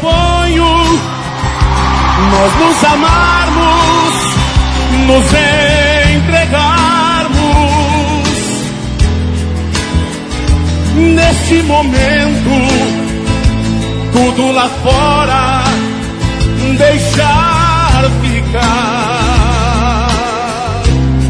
proponho nós nos amarmos, nos entregarmos neste momento, tudo lá fora deixar ficar.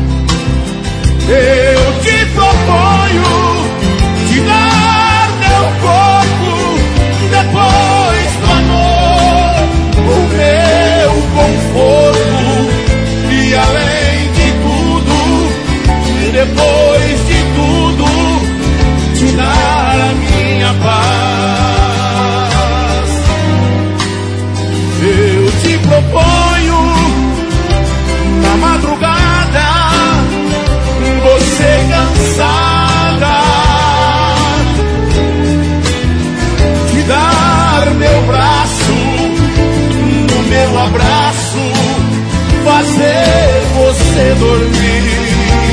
Eu te proponho te dar meu corpo depois do amor, o meu conforto e além de tudo, depois de tudo, te dar a minha paz. Eu te proponho na madrugada, você cansada, te dar meu braço, no meu abraço, fazer você dormir.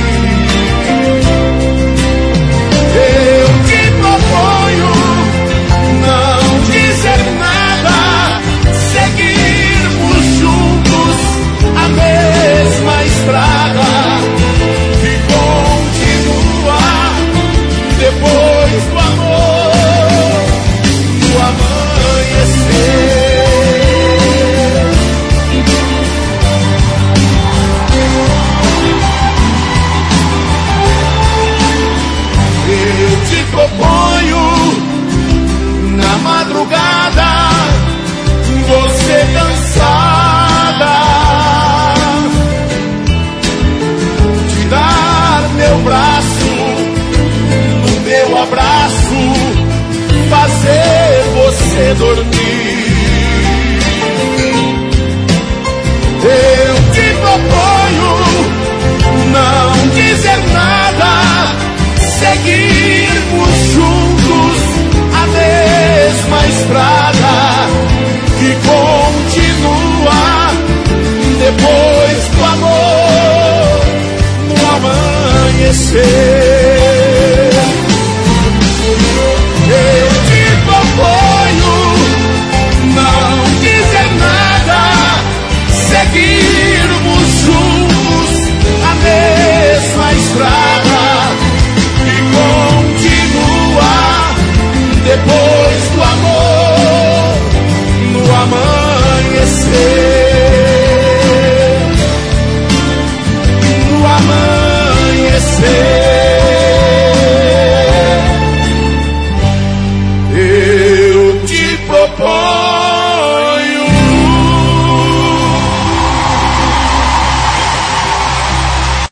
Eu te proponho não dizer nada, seguirmos juntos a mesma estrada que continua depois do amor, do amanhecer. Eu te proponho na madrugada, você cansada, te dar meu braço, no meu abraço, fazer você dormir. Eu te proponho não dizer nada, seguirmos juntos a mesma estrada que continua depois do amor, no amanhecer.